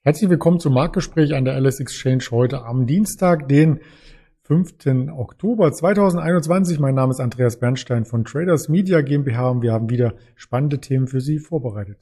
Herzlich willkommen zum Marktgespräch an der LS Exchange heute am Dienstag, den 5. Oktober 2021. Mein Name ist Andreas Bernstein von Traders Media GmbH und wir haben wieder spannende Themen für Sie vorbereitet.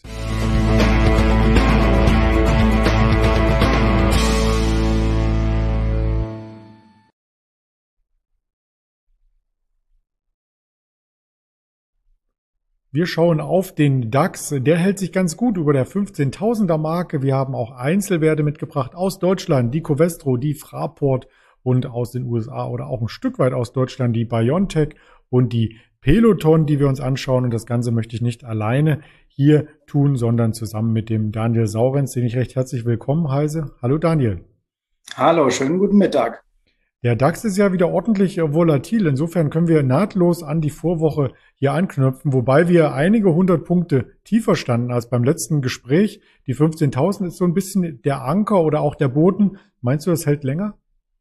Wir schauen auf den DAX. Der hält sich ganz gut über der 15.000er Marke. Wir haben auch Einzelwerte mitgebracht aus Deutschland, die Covestro, die Fraport und aus den USA oder auch ein Stück weit aus Deutschland die BioNTech und die Peloton, die wir uns anschauen. Und das Ganze möchte ich nicht alleine hier tun, sondern zusammen mit dem Daniel Saurenz, den ich recht herzlich willkommen heiße. Hallo Daniel. Hallo, schönen guten Mittag. Der DAX ist ja wieder ordentlich volatil. Insofern können wir nahtlos an die Vorwoche hier anknüpfen, wobei wir einige 100 Punkte tiefer standen als beim letzten Gespräch. Die 15.000 ist so ein bisschen der Anker oder auch der Boden. Meinst du, das hält länger?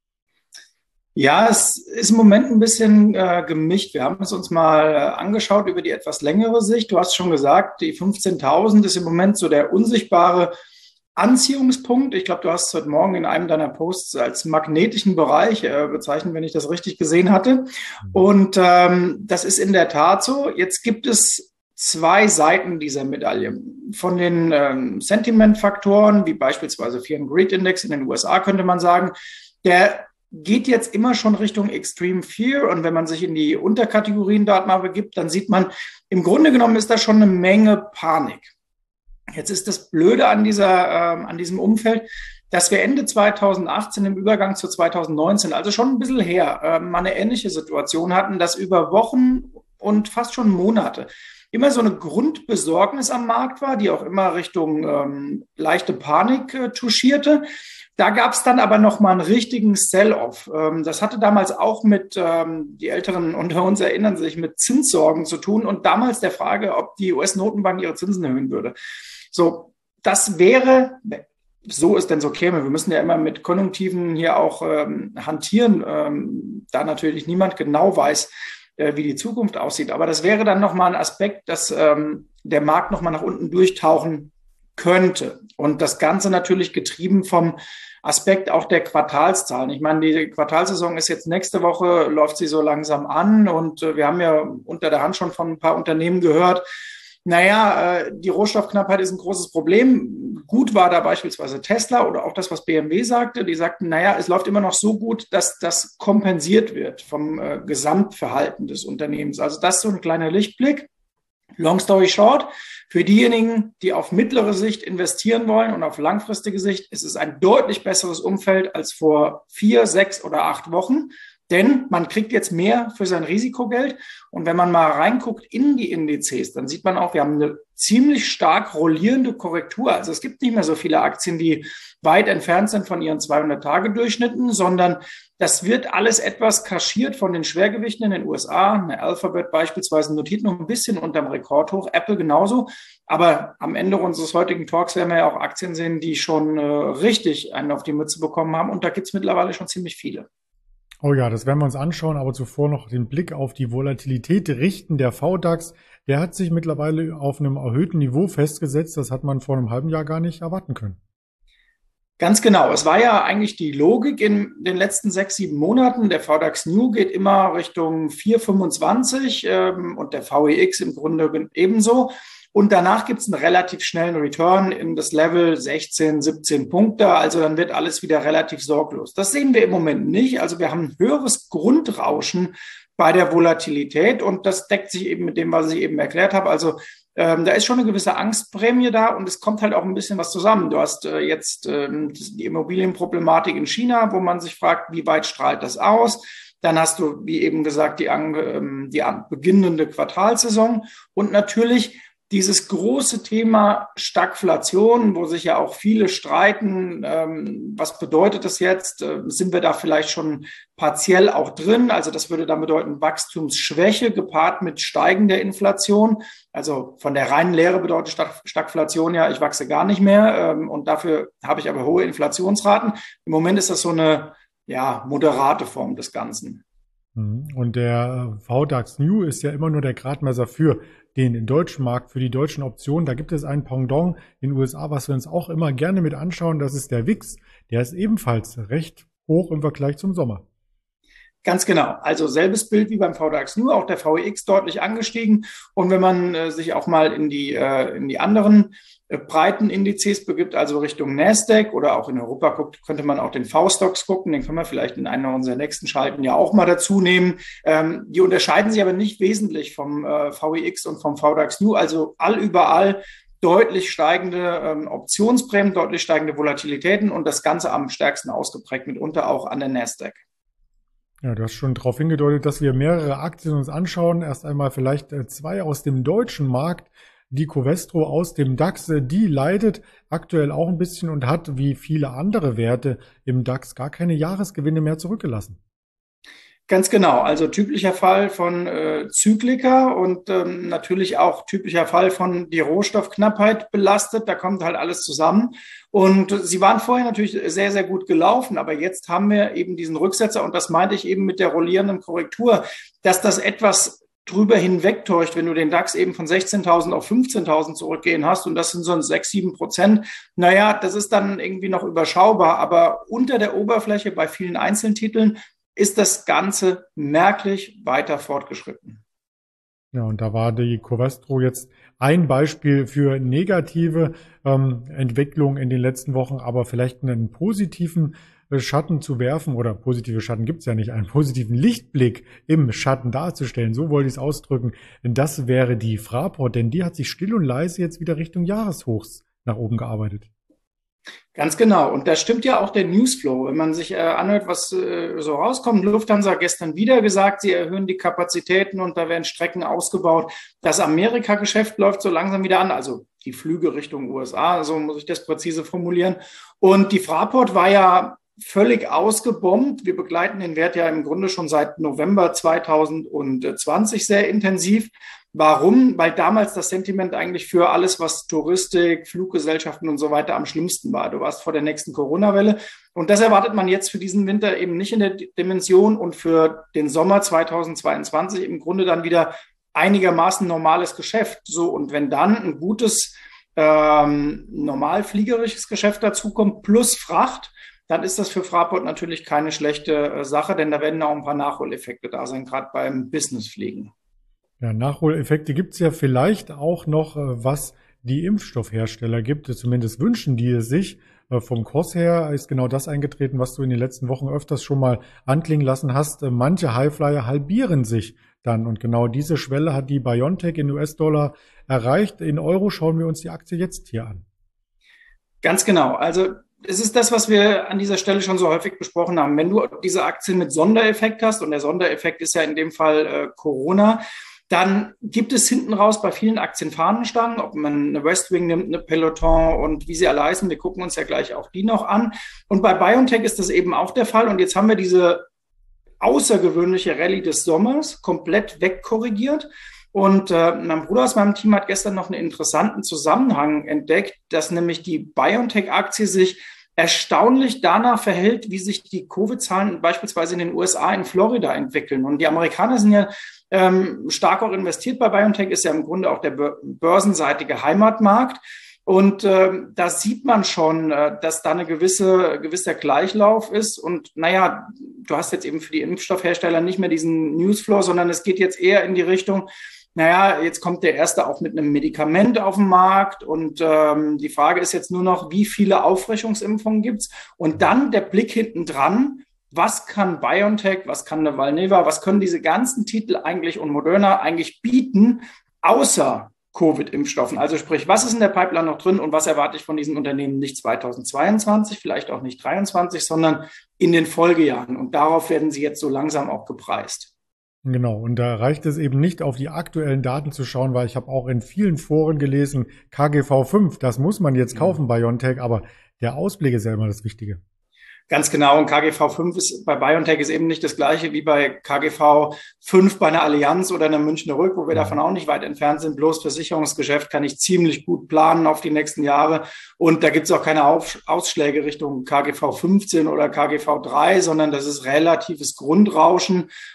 Ja, es ist im Moment ein bisschen gemischt. Wir haben es uns mal angeschaut über die etwas längere Sicht. Du hast schon gesagt, die 15.000 ist im Moment so der unsichtbare Anziehungspunkt. Ich glaube, du hast es heute Morgen in einem deiner Posts als magnetischen Bereich bezeichnet, wenn ich das richtig gesehen hatte. Und das ist in der Tat so. Jetzt gibt es zwei Seiten dieser Medaille. Von den Sentiment-Faktoren, wie beispielsweise Fear and Greed Index in den USA, könnte man sagen, der geht jetzt immer schon Richtung Extreme Fear. Und wenn man sich in die Unterkategorien dort mal begibt, dann sieht man, im Grunde genommen ist da schon eine Menge Panik. Jetzt ist das Blöde an diesem Umfeld, dass wir Ende 2018 im Übergang zu 2019, also schon ein bisschen her, mal eine ähnliche Situation hatten, dass über Wochen und fast schon Monate immer so eine Grundbesorgnis am Markt war, die auch immer Richtung leichte Panik touchierte. Da gab es dann aber noch mal einen richtigen Sell-off. Das hatte damals auch die Älteren unter uns erinnern sich, mit Zinssorgen zu tun und damals der Frage, ob die US-Notenbank ihre Zinsen erhöhen würde. So, das wäre, so es denn so käme, wir müssen ja immer mit Konjunktiven hier auch hantieren, da natürlich niemand genau weiß, wie die Zukunft aussieht. Aber das wäre dann nochmal ein Aspekt, dass der Markt nochmal nach unten durchtauchen könnte. Und das Ganze natürlich getrieben vom Aspekt auch der Quartalszahlen. Ich meine, die Quartalsaison ist jetzt nächste Woche, läuft sie so langsam an und wir haben ja unter der Hand schon von ein paar Unternehmen gehört, die Rohstoffknappheit ist ein großes Problem. Gut war da beispielsweise Tesla oder auch das, was BMW sagte. Die sagten, es läuft immer noch so gut, dass das kompensiert wird vom Gesamtverhalten des Unternehmens. Also das ist so ein kleiner Lichtblick. Long story short, für diejenigen, die auf mittlere Sicht investieren wollen und auf langfristige Sicht, ist es ein deutlich besseres Umfeld als vor 4, 6 oder 8 Wochen. Denn man kriegt jetzt mehr für sein Risikogeld. Und wenn man mal reinguckt in die Indizes, dann sieht man auch, wir haben eine ziemlich stark rollierende Korrektur. Also es gibt nicht mehr so viele Aktien, die weit entfernt sind von ihren 200-Tage-Durchschnitten, sondern das wird alles etwas kaschiert von den Schwergewichten in den USA. Eine Alphabet beispielsweise notiert noch ein bisschen unterm Rekordhoch, Apple genauso. Aber am Ende unseres heutigen Talks werden wir ja auch Aktien sehen, die schon richtig einen auf die Mütze bekommen haben. Und da gibt es mittlerweile schon ziemlich viele. Oh ja, das werden wir uns anschauen, aber zuvor noch den Blick auf die Volatilität richten. Der VDAX, der hat sich mittlerweile auf einem erhöhten Niveau festgesetzt. Das hat man vor einem halben Jahr gar nicht erwarten können. Ganz genau. Es war ja eigentlich die Logik in den letzten 6, 7 Monaten. Der VDAX New geht immer Richtung 4,25 und der VEX im Grunde ebenso. Und danach gibt es einen relativ schnellen Return in das Level 16, 17 Punkte. Also dann wird alles wieder relativ sorglos. Das sehen wir im Moment nicht. Also wir haben ein höheres Grundrauschen bei der Volatilität und das deckt sich eben mit dem, was ich eben erklärt habe. Also da ist schon eine gewisse Angstprämie da und es kommt halt auch ein bisschen was zusammen. Du hast jetzt die Immobilienproblematik in China, wo man sich fragt, wie weit strahlt das aus? Dann hast du, wie eben gesagt, die beginnende Quartalsaison und natürlich dieses große Thema Stagflation, wo sich ja auch viele streiten, was bedeutet das jetzt? Sind wir da vielleicht schon partiell auch drin? Also das würde dann bedeuten Wachstumsschwäche gepaart mit steigender Inflation. Also von der reinen Lehre bedeutet Stagflation ja, ich wachse gar nicht mehr und dafür habe ich aber hohe Inflationsraten. Im Moment ist das so eine moderate Form des Ganzen. Und der VDAX New ist ja immer nur der Gradmesser für den deutschen Markt, für die deutschen Optionen. Da gibt es ein Pendant in den USA, was wir uns auch immer gerne mit anschauen. Das ist der VIX. Der ist ebenfalls recht hoch im Vergleich zum Sommer. Ganz genau. Also selbes Bild wie beim VDAX, nur auch der VEX deutlich angestiegen. Und wenn man sich auch mal in die anderen breiten Indizes begibt, also Richtung Nasdaq oder auch in Europa guckt, könnte man auch den V-Stocks gucken. Den können wir vielleicht in einer unserer nächsten Schalten ja auch mal dazu nehmen. Die unterscheiden sich aber nicht wesentlich vom VEX und vom VDAX New. Also überall deutlich steigende Optionsprämien, deutlich steigende Volatilitäten und das Ganze am stärksten ausgeprägt, mitunter auch an der Nasdaq. Ja, du hast schon darauf hingedeutet, dass wir mehrere Aktien uns anschauen. Erst einmal vielleicht zwei aus dem deutschen Markt. Die Covestro aus dem DAX, die leidet aktuell auch ein bisschen und hat wie viele andere Werte im DAX gar keine Jahresgewinne mehr zurückgelassen. Ganz genau, also typischer Fall von Zyklika und natürlich auch typischer Fall von die Rohstoffknappheit belastet. Da kommt halt alles zusammen. Und sie waren vorher natürlich sehr, sehr gut gelaufen, aber jetzt haben wir eben diesen Rücksetzer und das meinte ich eben mit der rollierenden Korrektur, dass das etwas drüber hinwegtäuscht, wenn du den DAX eben von 16.000 auf 15.000 zurückgehen hast und das sind so 6-7%. Naja, das ist dann irgendwie noch überschaubar, aber unter der Oberfläche bei vielen Einzeltiteln ist das Ganze merklich weiter fortgeschritten. Ja, und da war die Covestro jetzt ein Beispiel für negative Entwicklung in den letzten Wochen, aber vielleicht einen positiven Schatten zu werfen oder positive Schatten gibt's ja nicht, einen positiven Lichtblick im Schatten darzustellen, so wollte ich es ausdrücken. Das wäre die Fraport, denn die hat sich still und leise jetzt wieder Richtung Jahreshochs nach oben gearbeitet. Ganz genau. Und da stimmt ja auch der Newsflow. Wenn man sich anhört, was so rauskommt, Lufthansa hat gestern wieder gesagt, sie erhöhen die Kapazitäten und da werden Strecken ausgebaut. Das Amerika-Geschäft läuft so langsam wieder an, also die Flüge Richtung USA, so muss ich das präzise formulieren. Und die Fraport war ja völlig ausgebombt. Wir begleiten den Wert ja im Grunde schon seit November 2020 sehr intensiv. Warum? Weil damals das Sentiment eigentlich für alles, was Touristik, Fluggesellschaften und so weiter am schlimmsten war. Du warst vor der nächsten Corona-Welle. Und das erwartet man jetzt für diesen Winter eben nicht in der Dimension und für den Sommer 2022 im Grunde dann wieder einigermaßen normales Geschäft. So, und wenn dann ein gutes, normal fliegerisches Geschäft dazukommt plus Fracht, dann ist das für Fraport natürlich keine schlechte Sache, denn da werden auch ein paar Nachholeffekte da sein, gerade beim Businessfliegen. Ja, Nachholeffekte gibt's ja vielleicht auch noch, was die Impfstoffhersteller gibt. Zumindest wünschen die es sich. Vom Kurs her ist genau das eingetreten, was du in den letzten Wochen öfters schon mal anklingen lassen hast. Manche Highflyer halbieren sich dann. Und genau diese Schwelle hat die BioNTech in US-Dollar erreicht. In Euro schauen wir uns die Aktie jetzt hier an. Ganz genau. Also es ist das, was wir an dieser Stelle schon so häufig besprochen haben. Wenn du diese Aktien mit Sondereffekt hast, und der Sondereffekt ist ja in dem Fall Corona, dann gibt es hinten raus bei vielen Aktien Fahnenstangen, ob man eine Westwing nimmt, eine Peloton und wie sie alle heißen. Wir gucken uns ja gleich auch die noch an. Und bei BioNTech ist das eben auch der Fall. Und jetzt haben wir diese außergewöhnliche Rallye des Sommers komplett wegkorrigiert. Und mein Bruder aus meinem Team hat gestern noch einen interessanten Zusammenhang entdeckt, dass nämlich die BioNTech-Aktie sich erstaunlich danach verhält, wie sich die Covid-Zahlen beispielsweise in den USA, in Florida entwickeln. Und die Amerikaner sind ja stark auch investiert bei BioNTech, ist ja im Grunde auch der börsenseitige Heimatmarkt. Und da sieht man schon, dass da eine gewisser Gleichlauf ist. Und naja, du hast jetzt eben für die Impfstoffhersteller nicht mehr diesen Newsflow, sondern es geht jetzt eher in die Richtung, naja, jetzt kommt der erste auch mit einem Medikament auf den Markt und die Frage ist jetzt nur noch, wie viele Auffrischungsimpfungen gibt's? Und dann der Blick hinten dran, was kann BioNTech, was kann eine Valneva, was können diese ganzen Titel eigentlich und Moderna eigentlich bieten, außer Covid-Impfstoffen? Also sprich, was ist in der Pipeline noch drin und was erwarte ich von diesen Unternehmen nicht 2022, vielleicht auch nicht 2023, sondern in den Folgejahren? Und darauf werden sie jetzt so langsam auch gepreist. Genau, und da reicht es eben nicht, auf die aktuellen Daten zu schauen, weil ich habe auch in vielen Foren gelesen, KGV 5, das muss man jetzt kaufen bei BioNTech, aber der Ausblick ist ja immer das Wichtige. Ganz genau. Und KGV 5 ist bei BioNTech ist eben nicht das gleiche wie bei KGV 5 bei einer Allianz oder einer Münchner Rück, wo wir davon auch nicht weit entfernt sind. Bloß Versicherungsgeschäft kann ich ziemlich gut planen auf die nächsten Jahre. Und da gibt es auch keine Ausschläge Richtung KGV 15 oder KGV 3, sondern das ist relatives Grundrauschen.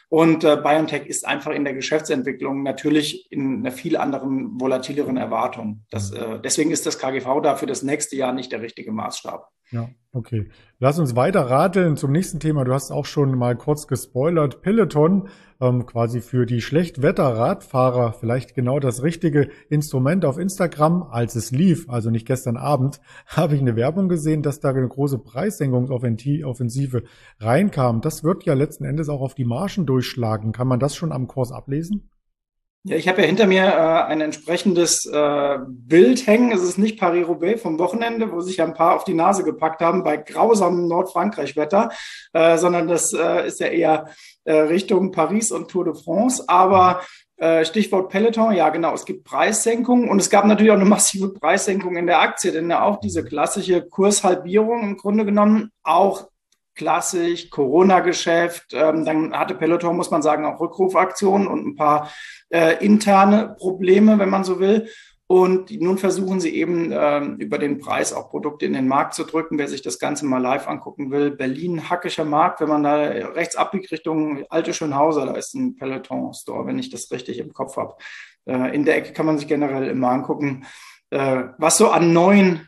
Und BioNTech ist einfach in der Geschäftsentwicklung natürlich in einer viel anderen, volatileren Erwartung. Deswegen ist das KGV da für das nächste Jahr nicht der richtige Maßstab. Ja, okay. Lass uns weiter radeln zum nächsten Thema. Du hast auch schon mal kurz gespoilert. Peloton, quasi für die Schlechtwetter-Radfahrer vielleicht genau das richtige Instrument auf Instagram, als es lief, also nicht gestern Abend, habe ich eine Werbung gesehen, dass da eine große Preissenkungsoffensive reinkam. Das wird ja letzten Endes auch auf die Margen durchschlagen. Kann man das schon am Kurs ablesen? Ja, ich habe ja hinter mir ein entsprechendes Bild hängen. Es ist nicht Paris-Roubaix vom Wochenende, wo sich ja ein paar auf die Nase gepackt haben bei grausamem Nordfrankreich-Wetter, sondern das ist ja eher Richtung Paris und Tour de France. Aber Stichwort Peloton, ja genau, es gibt Preissenkungen und es gab natürlich auch eine massive Preissenkung in der Aktie, denn ja auch diese klassische Kurshalbierung im Grunde genommen auch klassisch, Corona-Geschäft. Dann hatte Peloton, muss man sagen, auch Rückrufaktionen und ein paar interne Probleme, wenn man so will. Und nun versuchen sie eben über den Preis auch Produkte in den Markt zu drücken. Wer sich das Ganze mal live angucken will, Berlin, hackischer Markt, wenn man da rechts abbiegt Richtung Alte Schönhauser, da ist ein Peloton-Store, wenn ich das richtig im Kopf habe. In der Ecke kann man sich generell immer angucken, was so an neuen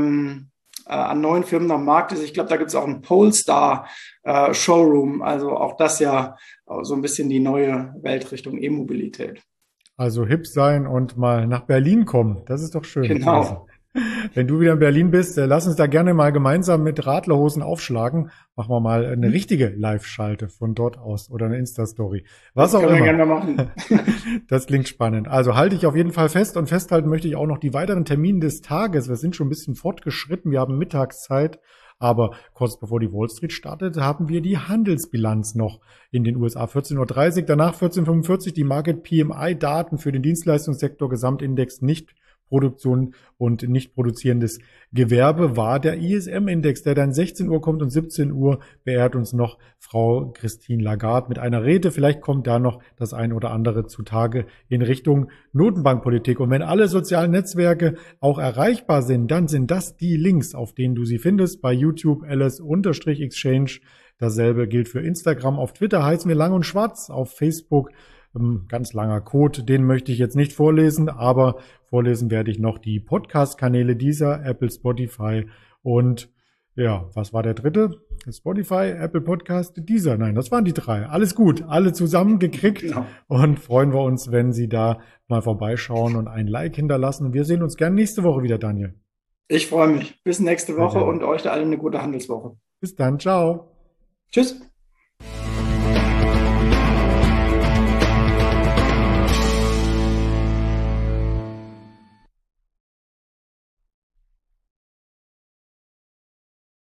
Firmen am Markt ist. Ich glaube, da gibt es auch einen Polestar Showroom. Also auch das ja so ein bisschen die neue Weltrichtung E-Mobilität. Also hip sein und mal nach Berlin kommen. Das ist doch schön. Genau. Wenn du wieder in Berlin bist, lass uns da gerne mal gemeinsam mit Radlerhosen aufschlagen. Machen wir mal eine richtige Live-Schalte von dort aus oder eine Insta-Story. Was auch immer. Das können wir gerne machen. Das klingt spannend. Also halte ich auf jeden Fall fest und festhalten möchte ich auch noch die weiteren Termine des Tages. Wir sind schon ein bisschen fortgeschritten. Wir haben Mittagszeit. Aber kurz bevor die Wall Street startet, haben wir die Handelsbilanz noch in den USA. 14:30 Uhr, danach 14:45 Uhr die Market PMI-Daten für den Dienstleistungssektor, Gesamtindex, Nichtproduktion und nicht produzierendes Gewerbe war der ISM-Index, der dann 16 Uhr kommt und 17 Uhr beehrt uns noch Frau Christine Lagarde mit einer Rede. Vielleicht kommt da noch das ein oder andere zutage in Richtung Notenbankpolitik. Und wenn alle sozialen Netzwerke auch erreichbar sind, dann sind das die Links, auf denen du sie findest. Bei YouTube ls_exchange. Dasselbe gilt für Instagram. Auf Twitter heißen wir Lang und Schwarz. Auf Facebook ganz langer Code, den möchte ich jetzt nicht vorlesen, aber vorlesen werde ich noch die Podcast-Kanäle dieser, Apple, Spotify und ja, was war der dritte? Spotify, Apple Podcast, dieser. Nein, das waren die drei. Alles gut, alle zusammengekriegt genau. Und freuen wir uns, wenn Sie da mal vorbeischauen und ein Like hinterlassen. Und wir sehen uns gern nächste Woche wieder, Daniel. Ich freue mich. Bis nächste Woche und euch allen eine gute Handelswoche. Bis dann, ciao. Tschüss.